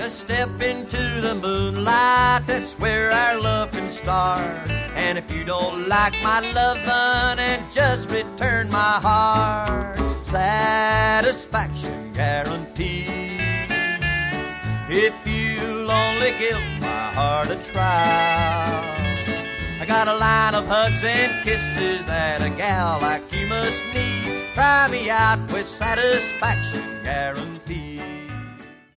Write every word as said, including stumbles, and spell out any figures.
Just step into the moonlight, that's where our love can start. And if you don't like my lovin', and just return my heart. Satisfaction guaranteed. If you'll only give my heart a trial. I got a line of hugs and kisses that a gal like you must need. Try me out with satisfaction guaranteed.